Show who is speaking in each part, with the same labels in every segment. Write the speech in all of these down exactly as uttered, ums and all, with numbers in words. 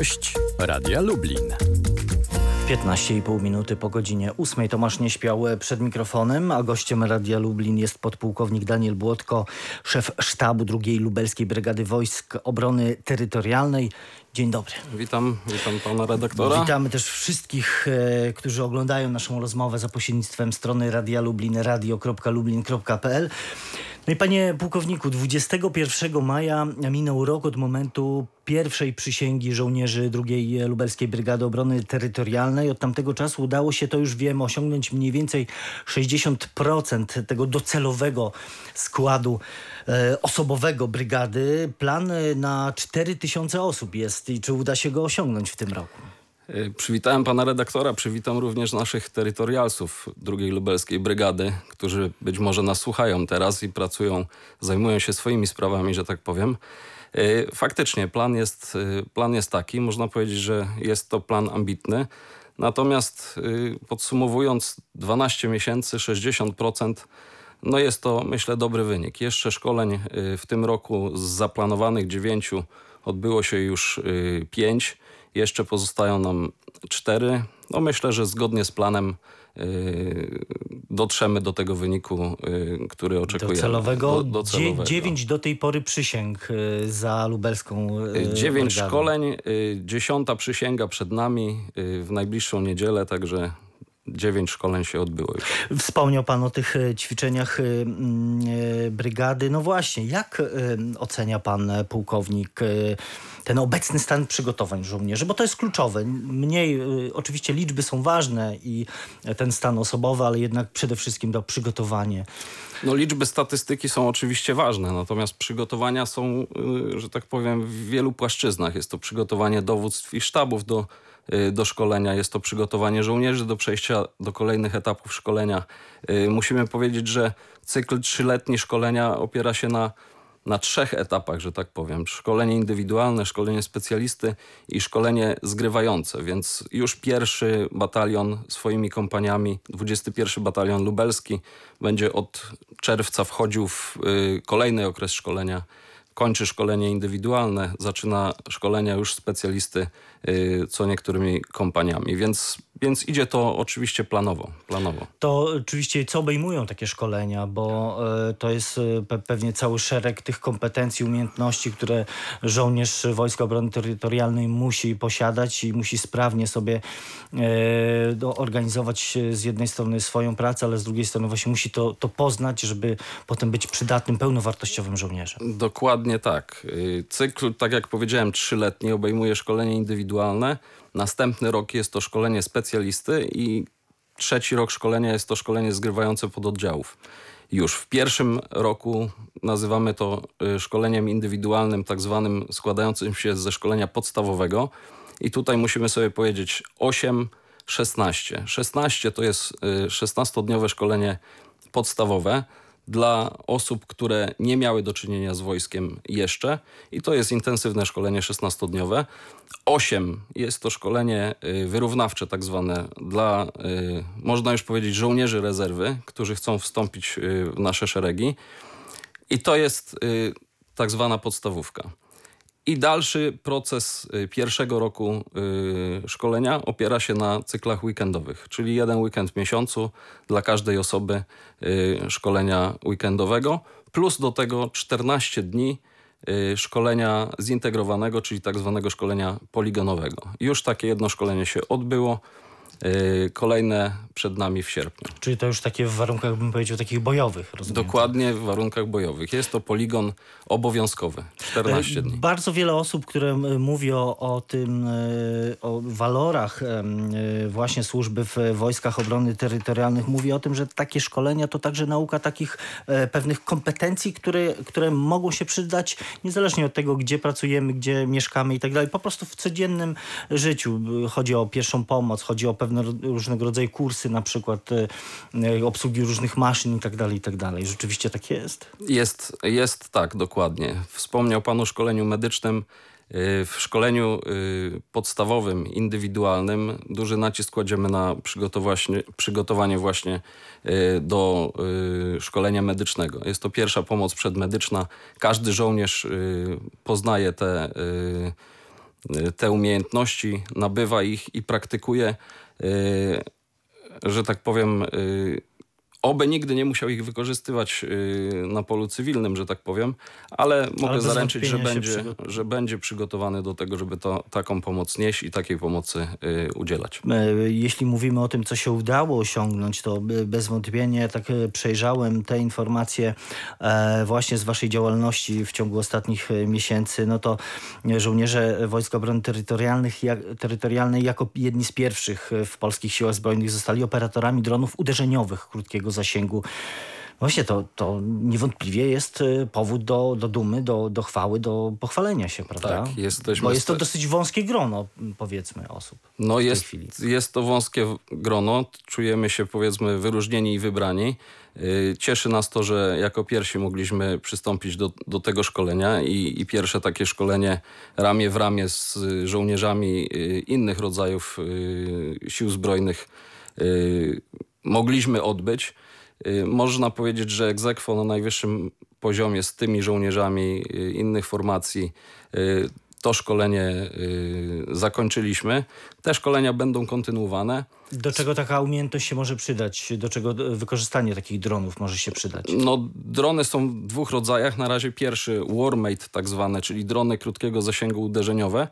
Speaker 1: Gość Radia Lublin.
Speaker 2: piętnaście i pół minuty po godzinie ósmej. Tomasz Nieśpiał przed mikrofonem, a gościem Radia Lublin jest podpułkownik Daniel Błotko, szef sztabu drugiej Lubelskiej Brygady Wojsk Obrony Terytorialnej. Dzień dobry.
Speaker 3: Witam, witam pana redaktora.
Speaker 2: Witamy też wszystkich, e, którzy oglądają naszą rozmowę za pośrednictwem strony Radia Lublin, radio kropka lublin kropka p l. No i panie pułkowniku, dwudziestego pierwszego maja minął rok od momentu pierwszej przysięgi żołnierzy drugiej Lubelskiej Brygady Obrony Terytorialnej. Od tamtego czasu udało się, to już wiemy, osiągnąć mniej więcej sześćdziesiąt procent tego docelowego składu e, osobowego brygady. Plan na cztery tysiące osób jest i czy uda się go osiągnąć w tym roku?
Speaker 3: Przywitałem pana redaktora, przywitam również naszych terytorialsów drugiej Lubelskiej Brygady, którzy być może nas słuchają teraz i pracują, zajmują się swoimi sprawami, że tak powiem. Faktycznie plan jest, plan jest taki, można powiedzieć, że jest to plan ambitny. Natomiast podsumowując, dwanaście miesięcy, sześćdziesiąt procent, no jest to, myślę, dobry wynik. Jeszcze szkoleń w tym roku z zaplanowanych dziewięciu odbyło się już pięć. Jeszcze pozostają nam cztery. No myślę, że zgodnie z planem yy, dotrzemy do tego wyniku, yy, który oczekujemy.
Speaker 2: Docelowego.
Speaker 3: Do, docelowego.
Speaker 2: Dziewięć do tej pory przysięg yy, za lubelską yy,
Speaker 3: Dziewięć
Speaker 2: brygadą.
Speaker 3: szkoleń, yy, dziesiąta przysięga przed nami yy, w najbliższą niedzielę, także dziewięć szkoleń się odbyło już.
Speaker 2: Wspomniał pan o tych e, ćwiczeniach e, e, brygady. No właśnie, jak e, ocenia pan e, pułkownik e, ten obecny stan przygotowań żołnierzy? Bo to jest kluczowe. Mniej, e, oczywiście liczby są ważne i ten stan osobowy, ale jednak przede wszystkim to przygotowanie.
Speaker 3: No liczby, statystyki są oczywiście ważne, natomiast przygotowania są, yy, że tak powiem, w wielu płaszczyznach. Jest to przygotowanie dowództw i sztabów do do szkolenia, jest to przygotowanie żołnierzy do przejścia do kolejnych etapów szkolenia. Musimy powiedzieć, że cykl trzyletni szkolenia opiera się na, na trzech etapach, że tak powiem. Szkolenie indywidualne, szkolenie specjalisty i szkolenie zgrywające, więc już pierwszy batalion swoimi kompaniami, dwudziesty pierwszy Batalion Lubelski, będzie od czerwca wchodził w kolejny okres szkolenia. Kończy szkolenie indywidualne, zaczyna szkolenia już specjalisty yy, co niektórymi kompaniami, więc, więc idzie to oczywiście planowo, planowo.
Speaker 2: To oczywiście co obejmują takie szkolenia, bo y, to jest y, pe- pewnie cały szereg tych kompetencji, umiejętności, które żołnierz Wojska Obrony Terytorialnej musi posiadać i musi sprawnie sobie y, do, organizować z jednej strony swoją pracę, ale z drugiej strony właśnie musi to, to poznać, żeby potem być przydatnym, pełnowartościowym żołnierzem.
Speaker 3: Dokładnie tak. Cykl, tak jak powiedziałem, trzyletni obejmuje szkolenie indywidualne. Następny rok jest to szkolenie specjalisty i trzeci rok szkolenia jest to szkolenie zgrywające pododdziałów. Już w pierwszym roku nazywamy to szkoleniem indywidualnym, tak zwanym, składającym się ze szkolenia podstawowego. I tutaj musimy sobie powiedzieć osiem, szesnaście. szesnaście to jest szesnastodniowe szkolenie podstawowe dla osób, które nie miały do czynienia z wojskiem jeszcze i to jest intensywne szkolenie szesnastodniowe. osiem jest to szkolenie wyrównawcze tak zwane dla, można już powiedzieć, żołnierzy rezerwy, którzy chcą wstąpić w nasze szeregi i to jest tak zwana podstawówka. I dalszy proces pierwszego roku y, szkolenia opiera się na cyklach weekendowych, czyli jeden weekend w miesiącu dla każdej osoby y, szkolenia weekendowego, plus do tego czternaście dni y, szkolenia zintegrowanego, czyli tak zwanego szkolenia poligonowego. Już takie jedno szkolenie się odbyło. Kolejne przed nami w sierpniu.
Speaker 2: Czyli to już takie w warunkach, bym powiedział, takich bojowych, rozumiem.
Speaker 3: Dokładnie w warunkach bojowych. Jest to poligon obowiązkowy, czternaście dni.
Speaker 2: Bardzo wiele osób, które mówi o, o tym, o walorach właśnie służby w Wojskach Obrony Terytorialnych, mówi o tym, że takie szkolenia to także nauka takich pewnych kompetencji, które, które mogą się przydać niezależnie od tego, gdzie pracujemy, gdzie mieszkamy i tak dalej. Po prostu w codziennym życiu. Chodzi o pierwszą pomoc, chodzi o pewne różnego rodzaju kursy, na przykład y, obsługi różnych maszyn i tak dalej, i tak dalej. Rzeczywiście tak jest?
Speaker 3: Jest, jest tak, dokładnie. Wspomniał pan o szkoleniu medycznym. W szkoleniu podstawowym, indywidualnym duży nacisk kładziemy na przygotowanie, przygotowanie właśnie do szkolenia medycznego. Jest to pierwsza pomoc przedmedyczna. Każdy żołnierz poznaje te te umiejętności, nabywa ich i praktykuje, że tak powiem, oby nigdy nie musiał ich wykorzystywać na polu cywilnym, że tak powiem, ale mogę
Speaker 2: Ale bez
Speaker 3: zaręczyć, że
Speaker 2: wątpienia się
Speaker 3: będzie,
Speaker 2: przygo-
Speaker 3: że będzie przygotowany do tego, żeby to, taką pomoc nieść i takiej pomocy y, udzielać.
Speaker 2: E, Jeśli mówimy o tym, co się udało osiągnąć, to e, bez wątpienia tak e, przejrzałem te informacje e, właśnie z waszej działalności w ciągu ostatnich e, miesięcy, no to e, żołnierze Wojsk Obrony Terytorialnych, jak, Terytorialnej jako jedni z pierwszych e, w polskich siłach zbrojnych zostali operatorami dronów uderzeniowych krótkiego zasięgu. Właśnie to, to niewątpliwie jest e, powód do, do dumy, do, do chwały, do pochwalenia się, prawda?
Speaker 3: Tak, jesteśmy
Speaker 2: Bo jest to
Speaker 3: st-
Speaker 2: dosyć wąskie grono, powiedzmy, osób.
Speaker 3: No
Speaker 2: w tej
Speaker 3: jest,
Speaker 2: chwili.
Speaker 3: jest to wąskie grono, czujemy się powiedzmy wyróżnieni i wybrani. Yy, Cieszy nas to, że jako pierwsi mogliśmy przystąpić do, do tego szkolenia i, i pierwsze takie szkolenie ramię w ramię z żołnierzami yy, innych rodzajów yy, sił zbrojnych yy, mogliśmy odbyć. Yy, Można powiedzieć, że ex aequo na najwyższym poziomie z tymi żołnierzami yy, innych formacji yy, to szkolenie y, zakończyliśmy. Te szkolenia będą kontynuowane.
Speaker 2: Do czego taka umiejętność się może przydać? Do czego wykorzystanie takich dronów może się przydać?
Speaker 3: No, drony są w dwóch rodzajach. Na razie pierwszy Warmate tak zwane, czyli drony krótkiego zasięgu uderzeniowe.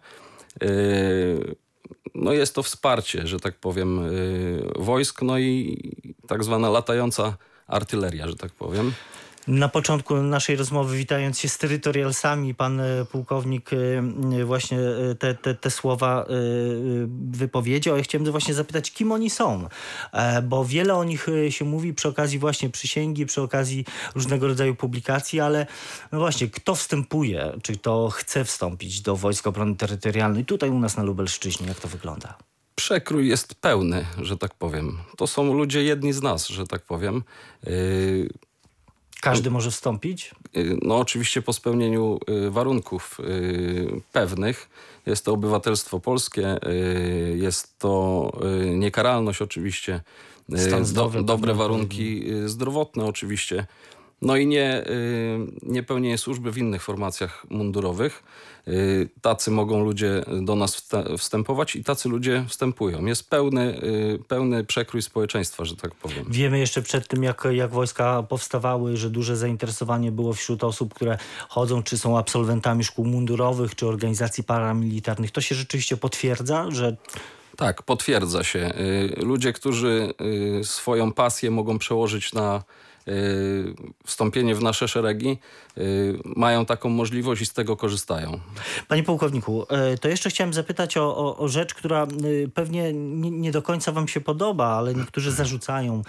Speaker 3: Y, no jest to wsparcie, że tak powiem, y, wojsk, no i tak zwana latająca artyleria, że tak powiem.
Speaker 2: Na początku naszej rozmowy, witając się z terytorialsami, pan e, pułkownik e, właśnie e, te, te, te słowa e, wypowiedział. Ja chciałem właśnie zapytać, kim oni są, e, bo wiele o nich e, się mówi przy okazji właśnie przysięgi, przy okazji różnego rodzaju publikacji, ale no właśnie, kto wstępuje, czy kto chce wstąpić do Wojsk Obrony Terytorialnej tutaj u nas na Lubelszczyźnie, jak to wygląda?
Speaker 3: Przekrój jest pełny, że tak powiem. To są ludzie jedni z nas, że tak powiem. Y,
Speaker 2: Każdy może wstąpić?
Speaker 3: No oczywiście po spełnieniu y, warunków y, pewnych. Jest to obywatelstwo polskie, y, jest to y, niekaralność oczywiście, y,
Speaker 2: Stan zdrowia
Speaker 3: do, dobre
Speaker 2: pewnie
Speaker 3: warunki y, zdrowotne oczywiście. No i nie, y, nie pełnienie służby w innych formacjach mundurowych. Y, tacy mogą ludzie do nas wsta- wstępować i tacy ludzie wstępują. Jest pełny, y, pełny przekrój społeczeństwa, że tak powiem.
Speaker 2: Wiemy jeszcze przed tym, jak, jak wojska powstawały, że duże zainteresowanie było wśród osób, które chodzą, czy są absolwentami szkół mundurowych, czy organizacji paramilitarnych. To się rzeczywiście potwierdza, że
Speaker 3: Tak, potwierdza się. Y, Ludzie, którzy y, swoją pasję mogą przełożyć na y, wstąpienie w nasze szeregi, y, mają taką możliwość i z tego korzystają.
Speaker 2: Panie pułkowniku, e, to jeszcze chciałem zapytać o, o, o rzecz, która e, pewnie nie, nie do końca wam się podoba, ale niektórzy zarzucają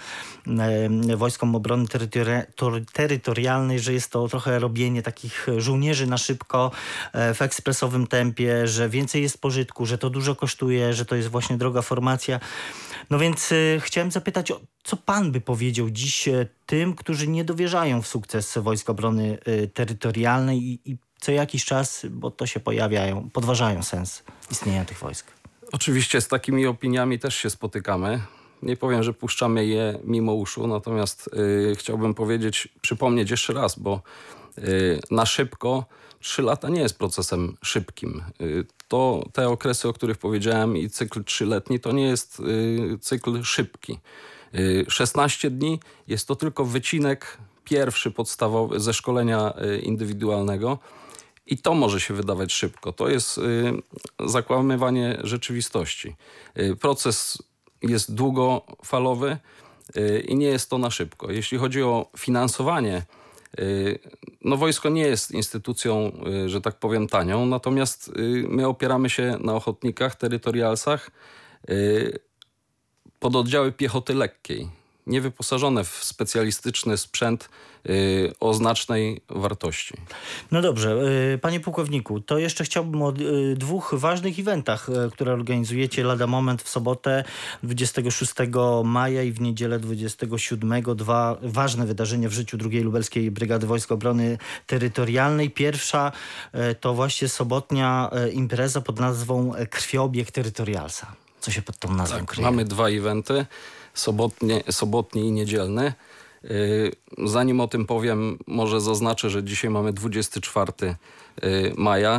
Speaker 2: e, Wojskom Obrony Terytoria- tor- Terytorialnej, że jest to trochę robienie takich żołnierzy na szybko, e, w ekspresowym tempie, że więcej jest pożytku, że to dużo kosztuje, że to jest właśnie droga formacja. No więc e, chciałem zapytać, o, co pan by powiedział dziś e, tym, którzy nie dowierzają w sukces Wojsk Obrony e, Terytorialnej i, i co jakiś czas, bo to się pojawiają, podważają sens istnienia tych wojsk.
Speaker 3: Oczywiście z takimi opiniami też się spotykamy. Nie powiem, że puszczamy je mimo uszu, natomiast y, chciałbym powiedzieć, przypomnieć jeszcze raz, bo y, na szybko trzy lata nie jest procesem szybkim. Y, to te okresy, o których powiedziałem i cykl trzyletni, to nie jest y, cykl szybki. Y, szesnaście dni jest to tylko wycinek pierwszy podstawowy ze szkolenia y, indywidualnego. I to może się wydawać szybko. To jest y, zakłamywanie rzeczywistości. Y, proces jest długofalowy y, i nie jest to na szybko. Jeśli chodzi o finansowanie, y, no wojsko nie jest instytucją, y, że tak powiem, tanią, natomiast y, my opieramy się na ochotnikach, terytorialsach, y, pododdziały piechoty lekkiej, niewyposażone w specjalistyczny sprzęt y, o znacznej wartości.
Speaker 2: No dobrze, y, panie pułkowniku, to jeszcze chciałbym o y, dwóch ważnych eventach, y, które organizujecie lada moment w sobotę dwudziestego szóstego maja i w niedzielę dwudziestego siódmego. Dwa ważne wydarzenia w życiu drugiej Lubelskiej Brygady Wojsk Obrony Terytorialnej. Pierwsza y, to właśnie sobotnia y, impreza pod nazwą Krwiobieg Terytorialsa. Co się pod tą nazwą
Speaker 3: Tak,
Speaker 2: kryje?
Speaker 3: mamy dwa eventy, sobotnie, sobotni i niedzielny. Yy, zanim o tym powiem, może zaznaczę, że dzisiaj mamy dwudziestego czwartego maja.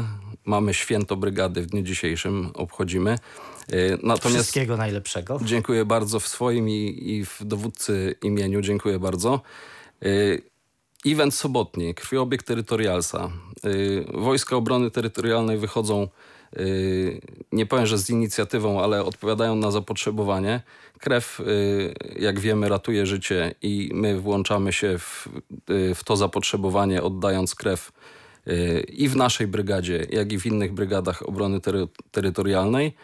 Speaker 3: mamy święto brygady w dniu dzisiejszym, obchodzimy. Y, Natomiast
Speaker 2: Wszystkiego najlepszego.
Speaker 3: dziękuję bardzo w swoim i, i w dowódcy imieniu. Dziękuję bardzo. Y, Event sobotni, krwiobieg Terytorialsa. Y, Wojska Obrony Terytorialnej wychodzą, y, nie powiem, że z inicjatywą, ale odpowiadają na zapotrzebowanie. Krew, y, jak wiemy, ratuje życie i my włączamy się w, y, w to zapotrzebowanie, oddając krew y, i w naszej brygadzie, jak i w innych brygadach obrony tery, terytorialnej.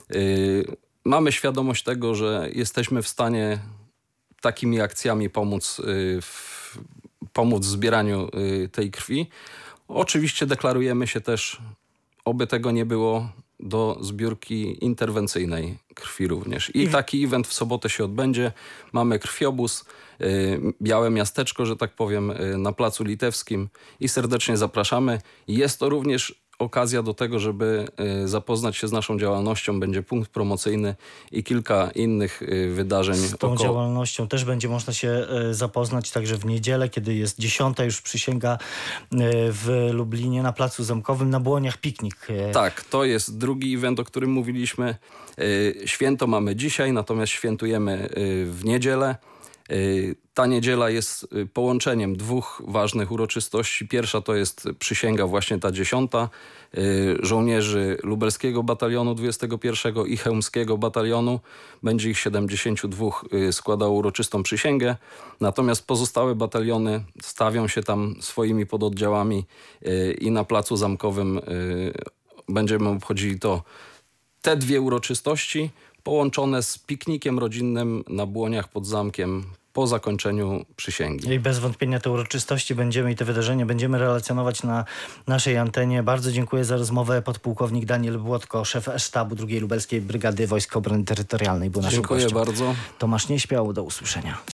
Speaker 3: Y, Mamy świadomość tego, że jesteśmy w stanie takimi akcjami pomóc y, w pomóc w zbieraniu y, tej krwi. Oczywiście deklarujemy się też, oby tego nie było, do zbiórki interwencyjnej krwi również. I taki event w sobotę się odbędzie. Mamy krwiobóz, y, białe miasteczko, że tak powiem, y, na Placu Litewskim i serdecznie zapraszamy. Jest to również okazja do tego, żeby y, zapoznać się z naszą działalnością. Będzie punkt promocyjny i kilka innych y, wydarzeń.
Speaker 2: Z tą
Speaker 3: około...
Speaker 2: działalnością też będzie można się e, zapoznać także w niedzielę, kiedy jest dziesiąta już przysięga e, w Lublinie na Placu Zamkowym, na Błoniach piknik. E,
Speaker 3: Tak, to jest drugi event, o którym mówiliśmy. Y, Święto mamy dzisiaj, natomiast świętujemy y, w niedzielę. Y, Ta niedziela jest y, połączeniem dwóch ważnych uroczystości. Pierwsza to jest przysięga, właśnie ta dziesiąta, y, żołnierzy Lubelskiego Batalionu dwudziestego pierwszego i Chełmskiego Batalionu. Będzie ich siedemdziesięciu dwóch y, składało uroczystą przysięgę. Natomiast pozostałe bataliony stawią się tam swoimi pododdziałami y, i na Placu Zamkowym y, będziemy obchodzili to te dwie uroczystości połączone z piknikiem rodzinnym na Błoniach pod zamkiem po zakończeniu przysięgi.
Speaker 2: I bez wątpienia te uroczystości będziemy i te wydarzenia będziemy relacjonować na naszej antenie. Bardzo dziękuję za rozmowę. Podpułkownik Daniel Błotko, szef sztabu drugiej Lubelskiej Brygady Wojsk Obrony Terytorialnej był naszym
Speaker 3: Dziękuję
Speaker 2: gościem.
Speaker 3: bardzo.
Speaker 2: Tomasz Nieśmiał, do usłyszenia.